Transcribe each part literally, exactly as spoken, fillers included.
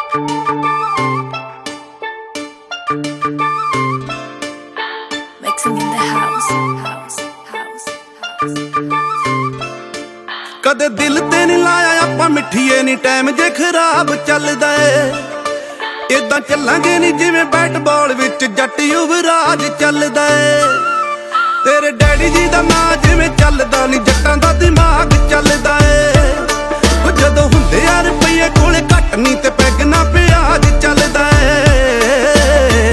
Mixing in the house, house, house, house. कदे दिल ते नहीं लाया आपां मिठीए नी टाइम जे खराब चलदा ए इदां चलांगे नी जिवें बैट बॉल विच जट युवराज चलदा ए तेरे डैडी जी दा नां जिवें चलदा नी जट्टां दा दिमाग चलदा ए जदों हुंदे आ रुपईए कोले घट नी ते पैग ना प्याज चलदा ए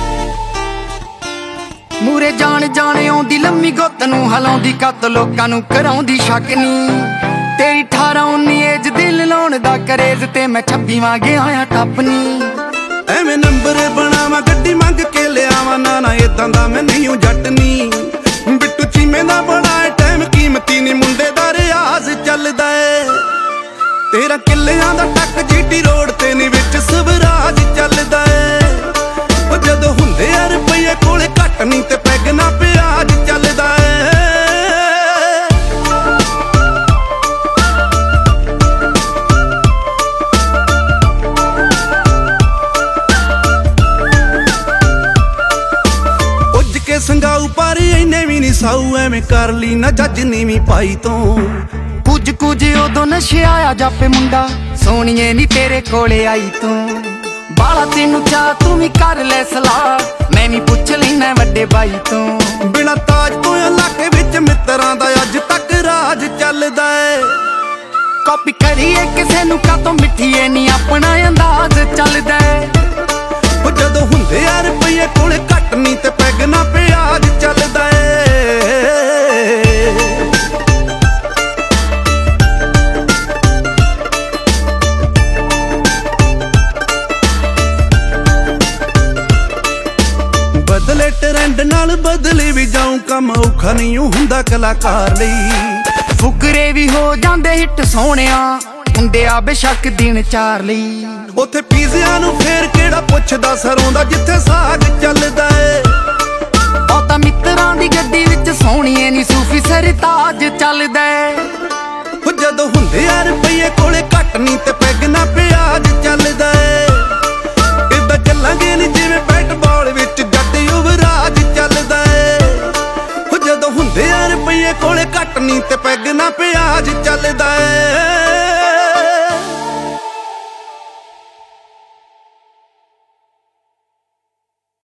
मूरे जान जाने आउंदी लम्मी गुੱਤ ਨੂੰ ਹਲਾਉਂਦੀ ਕੱਤ ਲੋਕਾਂ ਨੂੰ ਕਰਾਉਂਦੀ ਸ਼ੱਕ ਨੀ तेरी अठारह उन्नी एज दिल लाउण दा करेज ते मैं छब्बीवां गया आ टप नी ਐਵੇਂ ਨੰਬਰ ਬਣਾਵਾਂ ਗੱਡੀ ਮੰਗ ਕੇ ਲਿਆਵਾਂ ਨਾ ਨਾ ਇਦਾਂ ਦਾ ਮੈਂ ਨਹੀਂ ਹੂੰ ਜੱਟ ਨੀ ਬਿੱਟੂ ਚੀਮੇ ਦਾ ਬੜਾ ਟਾਈਮ ਕੀਮਤੀ ਨੀ ਮੁੰਡੇ ਦਾ ਰਿਆਜ਼ ਚੱਲਦਾ ਏ ਤੇਰਾ ਕਿੱਲਿਆਂ ਦਾ ਟੱਕ ਜੀਟੀ ਰੋਡ ਤੇ ਨੀ ਵਿੱਚ ਸਵਰਾਜ ਚੱਲਦਾ ਏ ਉਹ ਜਦੋਂ ਹੁੰਦੇ ਆ ਰੁਪਈਏ ਕੋਲੇ ਘੱਟ ਨੀ ਤੇ ਪੈਗ ਨਾ ਪਿਆਜ ਚੱਲਦਾ ਏ ਸੰਗਾਊ ਪਰ ਇੰਨੇ ਵੀ ਨੀ ਸਾਊ ਐਵੇਂ ਕਰ ਲਈ ਨਾ ਜੱਜ ਨੀਵੀਂ ਪਾਈ ਤੋਂ ਕੁਝ ਕੁਝ ਉਦੋਂ ਨਸ਼ੇ ਆਇਆ ਜਾਪੇ ਮੁੰਡਾ ਸੋਹਣੀਏ ਨੀ ਤੇਰੇ ਕੋਲੇ ਆਈ ਤੂੰ ਬਾਲਾ ਤੈਨੂੰ ਚਾਹ ਤੂੰ ਵੀ ਕਰ ਲੈ ਸਲਾਹ ਮੈਂ ਵੀ ਪੁੱਛ ਲੈਣਾ ਵੱਡੇ ਬਾਈ ਤੋਂ ਬਿਨਾ ਤਾਜ ਤੋਂ ਇਲਾਕੇ ਵਿੱਚ ਮਿੱਤਰਾਂ ਦਾ ਅੱਜ ਤੱਕ ਰਾਜ ਚੱਲਦਾ ਏ ਕਾਪੀ ਕਰੀਏ ਕਿਸੇ ਨੂੰ ਕਾਤੋਂ ਮਿੱਠੀਏ ਨੀ ਆਪਣਾ ਅੰਦਾਜ਼ ਚੱਲਦਾ ਏ ਉਹ ਜਦੋਂ ਹੁੰਦੇ ਆ ਰੁਪਈਏ ਕੋਲੇ ਘੱਟ ਨੀ ਤੇ ਪੈਗ ਨਾ ਪਿਆਜ ਚੱਲਦਾ ਏ ਬਦਲੇ ਟ੍ਰੈਂਡ ਨਾਲ ਬਦਲੇ ਵੀ ਜਾਉਂ ਕੰਮ ਔਖਾ ਨਹੀਂ ਹੁੰਦਾ ਕਲਾਕਾਰ ਲਈ ਫੁਕਰੇ ਵੀ ਹੋ ਜਾਂਦੇ ਹਿੱਟ ਸੋਹਣਿਆ ਹੁੰਦੇ ਆ ਬੇਸ਼ੱਕ ਦਿਨ ਚਾਰ ਲਈ ਉੱਥੇ ਪੀਜ਼ਿਆਂ ਨੂੰ ਫੇਰ ਕਿਹੜਾ ਪੁੱਛਦਾ ਸਰੋਂ ਦਾ ਜਿੱਥੇ ਸਾਗ ਚੱਲਦਾ ਏ ਉਹ ਤਾਂ ਮਿੱਤਰਾਂ ਦੀ ਗੱਡੀ ਵਿੱਚ ਸੋਹਣੀਏ ਨੀ ਸੂਫੀ ਸਰਤਾਜ ਚੱਲਦਾ ਏ ਉਹ ਜਦੋਂ ਹੁੰਦੇ ਆ ਰੁਪਈਏ ਕੋਲੇ ਘੱਟ ਨੀ ਤੇ ਪੈਗ ਨਾ ਪਿਆਜ ਚੱਲਦਾ ਏ ਇਦਾਂ ਚੱਲਾਂਗੇ ਨੀ ਜਿਵੇਂ